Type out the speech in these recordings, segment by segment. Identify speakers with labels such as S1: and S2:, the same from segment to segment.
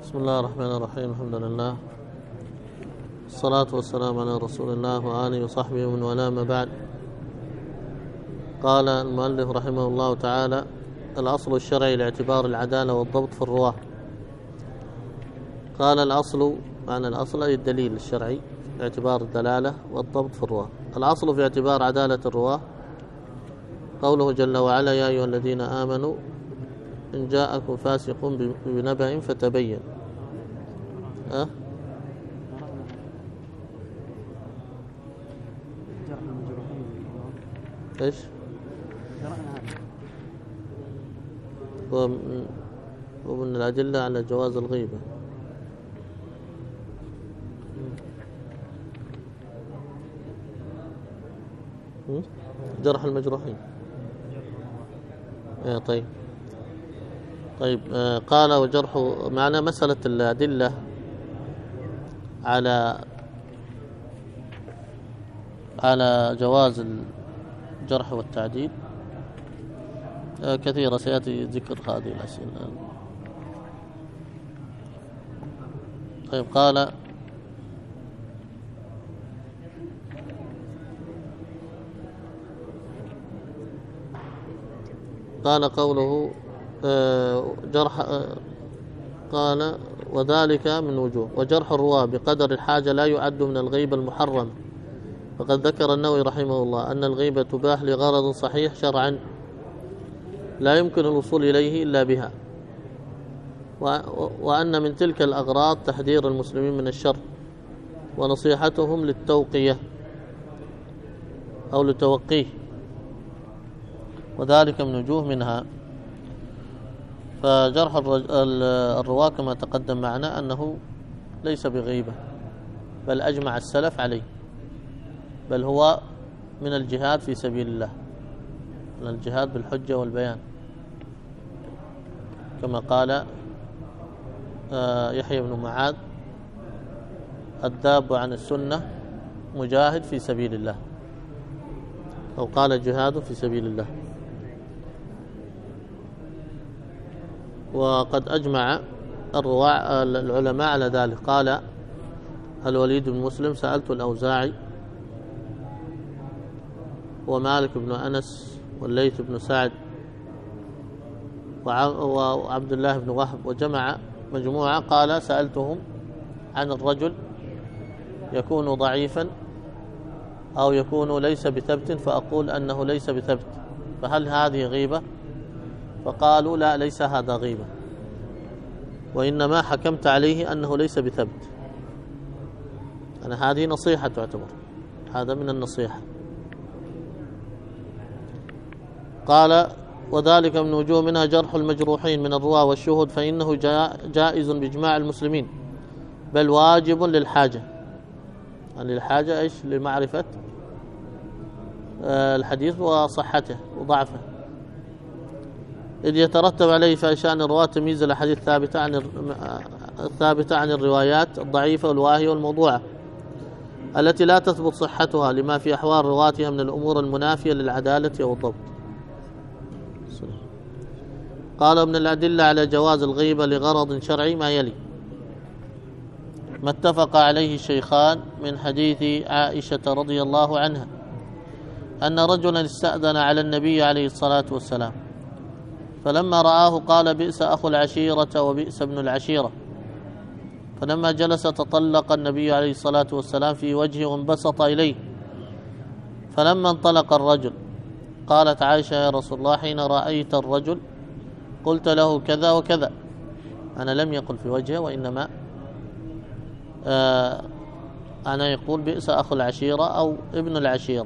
S1: بسم الله الرحمن الرحيم. الحمد لله، الصلاة والسلام على رسول الله وآله وصحبه ومن والاه، ما بعد. قال المؤلف رحمه الله تعالى: الأصل الشرعي لاعتبار العدالة والضبط في الرواة. قال الأصل، معنى الأصل أي الدليل الشرعي، اعتبار الدلالة والضبط في الرواة. الأصل في اعتبار عدالة الرواة قوله جل وعلا: يا أيها الذين آمنوا إن جاءكم فاسق بنبأ فتبين. ايش؟ ومن الأدلة على جواز الغيبة. جرح المجروحين. طيب. قال وجرح، معنى مسألة الأدلة على جواز الجرح والتعديل كثيرة، سيأتي ذكر هذه الأسئلة. طيب، قال قوله قال وذلك من وجوه. وجرح الرواة بقدر الحاجة لا يعد من الغيبة المحرمة، فقد ذكر النووي رحمه الله أن الغيبة تباح لغرض صحيح شرعا لا يمكن الوصول إليه إلا بها، وأن من تلك الأغراض تحذير المسلمين من الشر ونصيحتهم للتوقية أو لتوقيه، وذلك من وجوه منها. فجرح الرواة كما تقدم معنا أنه ليس بغيبة، بل أجمع السلف عليه، بل هو من الجهاد في سبيل الله، من الجهاد بالحجة والبيان، كما قال يحيى بن معاذ: الذاب عن السنة مجاهد في سبيل الله، أو قال جهاد في سبيل الله. وقد أجمع العلماء على ذلك. قال الوليد بن مسلم: سألت الأوزاعي ومالك بن أنس والليث بن سعد وعبد الله بن وهب، وجمع مجموعة. قال: سألتهم عن الرجل يكون ضعيفا أو يكون ليس بثبت، فأقول أنه ليس بثبت، فهل هذه غيبة؟ فقالوا: لا، ليس هذا غيبة، وإنما حكمت عليه أنه ليس بثبت. هذه نصيحة تعتبر، هذا من النصيحة. قال: وذلك من وجوه منها جرح المجروحين من الرواة والشهود، فإنه جائز بإجماع المسلمين، بل واجب للحاجة. للحاجة إيش؟ لمعرفة الحديث وصحته وضعفه، إذ يترتب عليه في شأن الرواة تمييز الأحاديث الثابتة عن الروايات الضعيفة والواهية والموضوعة التي لا تثبت صحتها لما في أحوال رواتها من الأمور المنافية للعدالة والضبط. قال: من الأدلة على جواز الغيبة لغرض شرعي ما يلي: ما اتفق عليه الشيخان من حديث عائشة رضي الله عنها أن رجلا استأذن على النبي عليه الصلاة والسلام، فلما رآه قال: بئس أخو العشيرة وبئس ابن العشيرة. فلما جلس تطلق النبي عليه الصلاة والسلام في وجهه وانبسط إليه. فلما انطلق الرجل قالت عائشة: يا رسول الله، حين رأيت الرجل قلت له كذا وكذا. لم يقل في وجهه، وإنما أنا يقول بئس أخو العشيرة أو ابن العشيرة.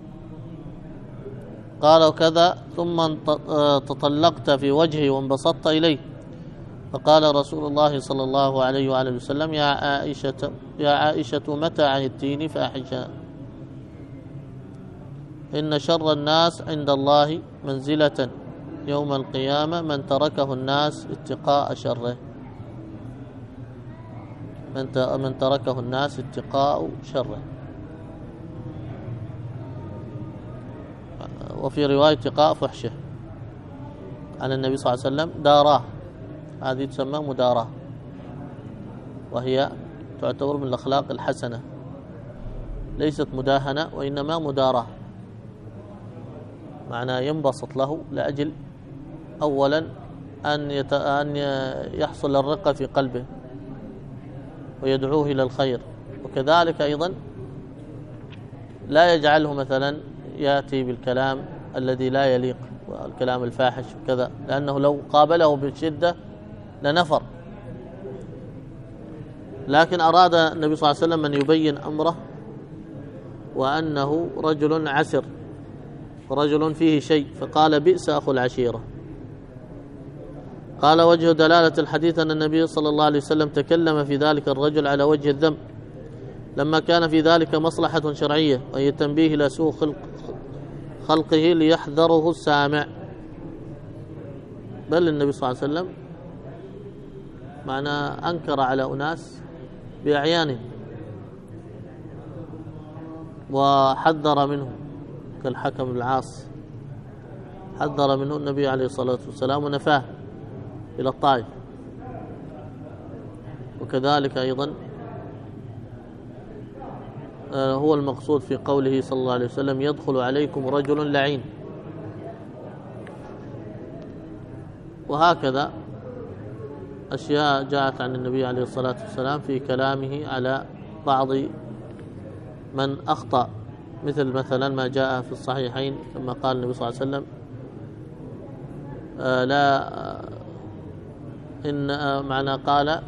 S1: قال: وكذا، ثم تطلقت في وجهه وانبسطت إليه. فقال رسول الله صلى الله عليه وآله وسلم: يا عائشة متى عهدتيني فأحجا؟ إن شر الناس عند الله منزلة يوم القيامة من تركه الناس اتقاء شره. من تركه الناس اتقاء شره. وفي رواية اتقاء فحشه. عن النبي صلى الله عليه وسلم: داراه، هذه تسمى مداراة. وهي تعتبر من الأخلاق الحسنة، ليست مداهنة وإنما مداراة، معناه ينبسط له لأجل أولا أن يحصل الرقة في قلبه ويدعوه إلى الخير، وكذلك أيضا لا يجعله مثلا يأتي بالكلام الذي لا يليق والكلام الفاحش وكذا، لأنه لو قابله بشدة لنفر. لكن أراد النبي صلى الله عليه وسلم أن يبين أمره وأنه رجل عسر، رجل فيه شيء، فقال بئس أخو العشيرة. قال وجه دلالة الحديث أن النبي صلى الله عليه وسلم تكلم في ذلك الرجل على وجه الذم لما كان في ذلك مصلحة شرعية، وهي تنبيه إلى سوء خلقه ليحذره السامع. بل النبي صلى الله عليه وسلم معناه أنكر على أناس بأعيانهم وحذر منهم، كالحكم بن العاص حذر منه النبي عليه الصلاة والسلام ونفاه إلى الطائف. وكذلك أيضا هو المقصود في قوله صلى الله عليه وسلم يدخل عليكم رجل لعين. وهكذا أشياء جاءت عن النبي عليه الصلاة والسلام في كلامه على بعض من أخطأ، مثلا ما جاء في الصحيحين كما قال النبي صلى الله عليه وسلم قال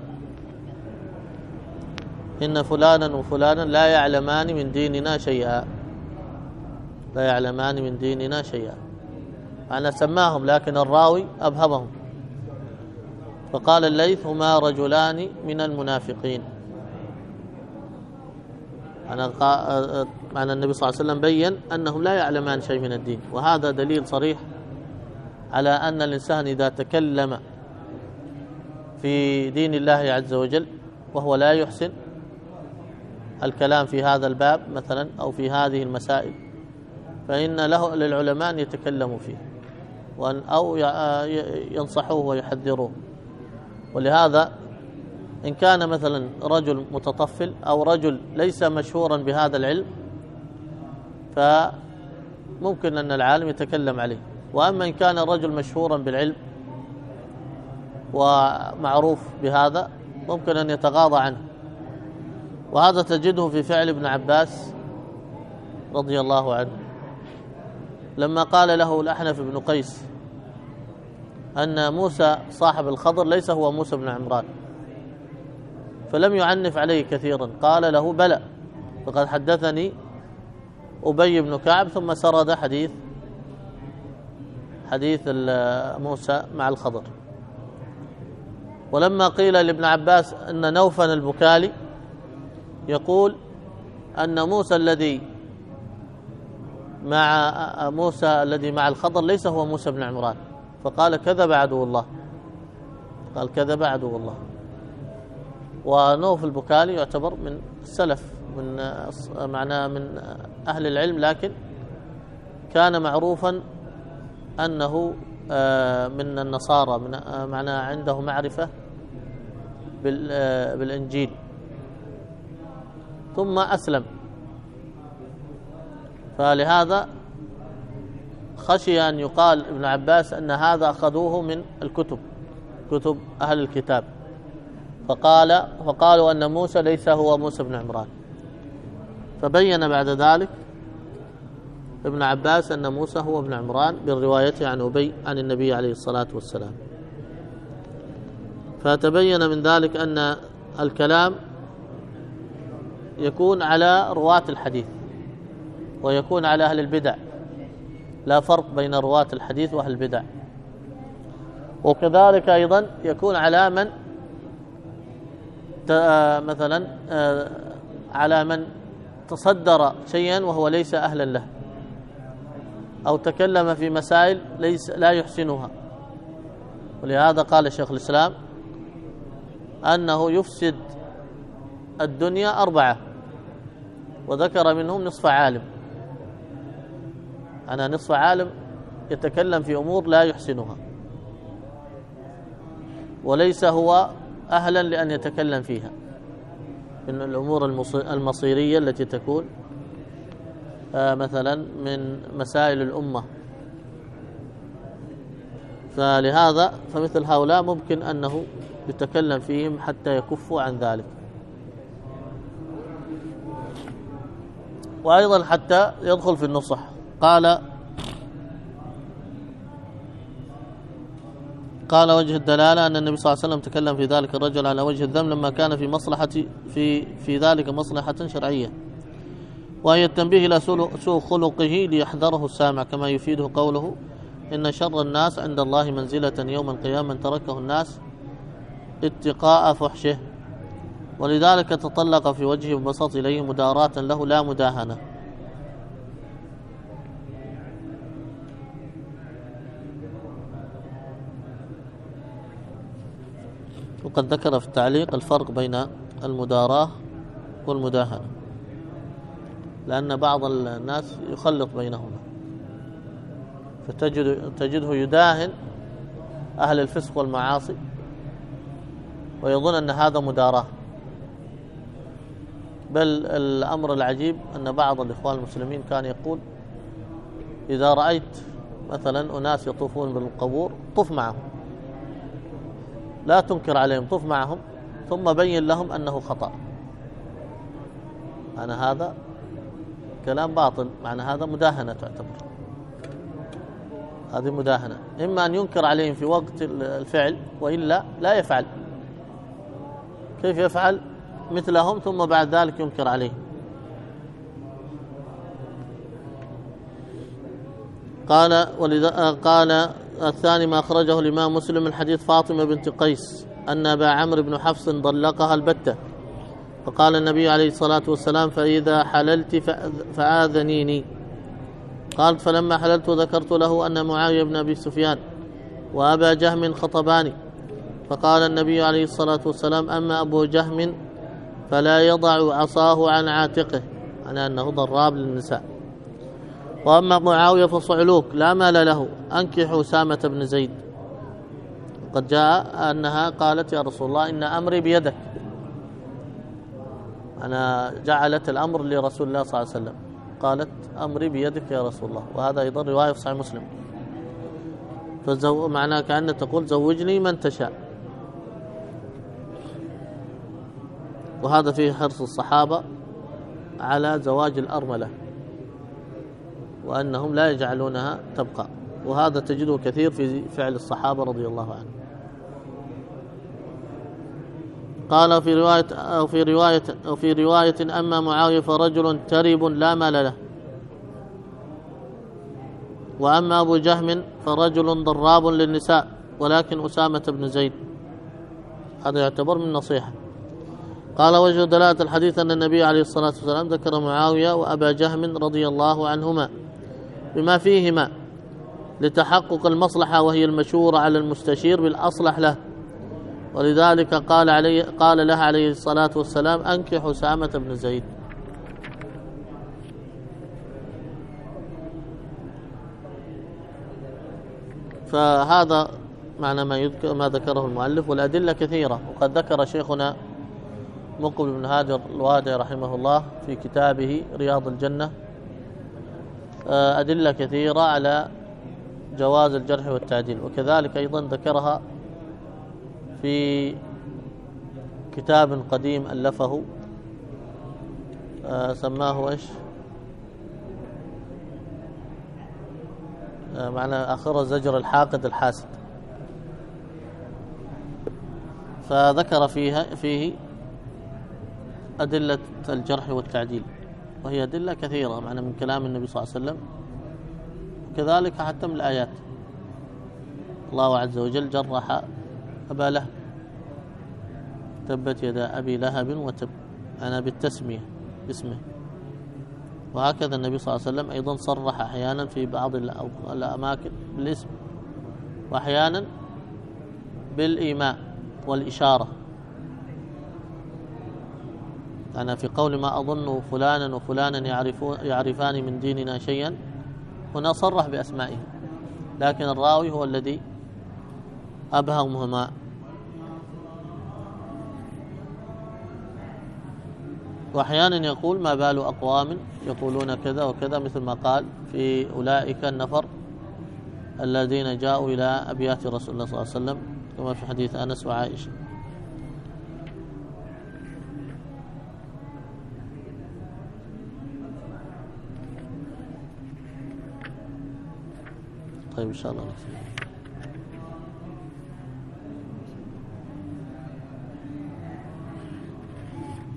S1: إن فلانا وفلانا لا يعلمان من ديننا شيئا، لا يعلمان من ديننا شيئا، أنا سماهم لكن الراوي أبهمهم. فقال الليث هما رجلان من المنافقين. معنى النبي صلى الله عليه وسلم بين أنهم لا يعلمان شيء من الدين، وهذا دليل صريح على أن الإنسان إذا تكلم في دين الله عز وجل وهو لا يحسن الكلام في هذا الباب مثلا أو في هذه المسائل، فإن له للعلماء أن يتكلموا فيه أو ينصحوه ويحذروه. ولهذا إن كان مثلا رجل متطفل أو رجل ليس مشهورا بهذا العلم فممكن أن العالم يتكلم عليه، وأما إن كان الرجل مشهورا بالعلم ومعروف بهذا ممكن أن يتغاضى عنه. وهذا تجده في فعل ابن عباس رضي الله عنه لما قال له الأحنف بن قيس أن موسى صاحب الخضر ليس هو موسى بن عمران، فلم يعنف عليه كثيرا، قال له بلى فقد حدثني أبي بن كعب، ثم سرد حديث موسى مع الخضر. ولما قيل لابن عباس أن نوفل البكالي يقول أن موسى الذي مع الخضر ليس هو موسى بن عمران، فقال كذب عدو الله، قال كذب عدو الله. ونوف البكالي يعتبر من السلف من أهل العلم، لكن كان معروفا أنه من النصارى، عنده معرفة بالإنجيل، ثم أسلم. فلهذا خشي أن يقال ابن عباس أن هذا أخذوه من كتب أهل الكتاب، فقالوا أن موسى ليس هو موسى بن عمران. فبين بعد ذلك ابن عباس أن موسى هو ابن عمران بالرواية عن أبي عن النبي عليه الصلاة والسلام. فتبين من ذلك أن الكلام يكون على رواة الحديث ويكون على أهل البدع، لا فرق بين رواة الحديث وأهل البدع. وكذلك أيضا يكون على من مثلا على من تصدر شيئا وهو ليس أهلا له، أو تكلم في مسائل لا يحسنها. ولهذا قال شيخ الإسلام أنه يفسد الدنيا 4، وذكر منهم نصف عالم. أنا نصف عالم يتكلم في أمور لا يحسنها وليس هو أهلا لأن يتكلم فيها، من الأمور المصيرية التي تكون مثلا من مسائل الأمة. فلهذا فمثل هؤلاء ممكن أنه يتكلم فيهم حتى يكفوا عن ذلك، وأيضا حتى يدخل في النصح. قال وجه الدلالة أن النبي صلى الله عليه وسلم تكلم في ذلك الرجل على وجه الذم لما كان في ذلك مصلحة شرعية، وهي التنبيه إلى سوء خلقه ليحذره السامع، كما يفيده قوله إن شر الناس عند الله منزلة يوم القيامة تركه الناس اتقاء فحشه، ولذلك تطلق في وجهه وبسط إليه مداراة له لا مداهنة. وقد ذكر في التعليق الفرق بين المداراة والمداهنة، لأن بعض الناس يخلط بينهما، فتجده يداهن أهل الفسق والمعاصي ويظن أن هذا مداراة. بل الأمر العجيب أن بعض الإخوان المسلمين كان يقول إذا رأيت مثلا أناس يطوفون بالقبور طف معهم، لا تنكر عليهم، طف معهم ثم بين لهم أنه خطأ. معنى هذا كلام باطل، معنى هذا مداهنة تعتبر، هذه مداهنة. إما أن ينكر عليهم في وقت الفعل وإلا لا يفعل. كيف يفعل مثلهم ثم بعد ذلك ينكر عليهم؟ قال الثاني ما أخرجه الإمام مسلم من حديث فاطمة بنت قيس أن أبا عمرو بن حفص طلقها البتة، فقال النبي عليه الصلاة والسلام فإذا حللت فآذنيني. قالت فلما حللت ذكرت له أن معاوية بن أبي سفيان وأبا جهم خطباني، فقال النبي عليه الصلاة والسلام أما أبو جهم فلا يضع عصاه عن عاتقه، يعني أنه ضراب للنساء، وأما معاوية فصعلوك لا مال له، أنكحوا أسامة بن زيد. قد جاء أنها قالت يا رسول الله إن أمري بيدك، أنا جعلت الأمر لرسول الله صلى الله عليه وسلم، قالت أمري بيدك يا رسول الله، وهذا أيضا رواية في صحيح مسلم. معناه كأن تقول زوجني من تشاء. وهذا فيه حرص الصحابة على زواج الأرملة وأنهم لا يجعلونها تبقى، وهذا تجده كثير في فعل الصحابة رضي الله عنهم. قال في رواية أما معاوية فرجل ترب لا مال له، وأما أبو جهم فرجل ضراب للنساء ولكن أسامة بن زيد. هذا يعتبر من نصيحة. قال وجه دلالة الحديث أن النبي عليه الصلاة والسلام ذكر معاوية وأبا جهم رضي الله عنهما بما فيهما لتحقق المصلحة، وهي المشورة على المستشير بالأصلح له، ولذلك قال لها عليه الصلاة والسلام أنكح أسامة بن زيد. فهذا معنى ما ذكره المؤلف، والأدلة كثيرة. وقد ذكر شيخنا مقبل بن هادي الوادعي رحمه الله في كتابه رياض الجنة أدلة كثيرة على جواز الجرح والتعديل، وكذلك أيضا ذكرها في كتاب قديم ألفه سماه إيش معنى آخر زجر الحاقد الحاسد، فذكر فيه أدلة الجرح والتعديل، وهي أدلة كثيرة معنى من كلام النبي صلى الله عليه وسلم، وكذلك حتى من الآيات. الله عز وجل جرح أبا لهب تبت يدا أبي لهب وتب، أنا بالتسمية باسمه. وهكذا النبي صلى الله عليه وسلم أيضا صرح أحيانا في بعض الأماكن بالاسم، وأحيانا بالإيماء والإشارة. أنا في قول ما أظن فلانا وفلانا يعرفان من ديننا شيئا، هنا صرح بأسمائه، لكن الراوي هو الذي أبهمهما. وأحيانا يقول ما بال أقوام يقولون كذا وكذا، مثل ما قال في أولئك النفر الذين جاءوا إلى أبيات رسول الله صلى الله عليه وسلم كما في حديث أنس وعائشة. طيب إن شاء الله نكتفي.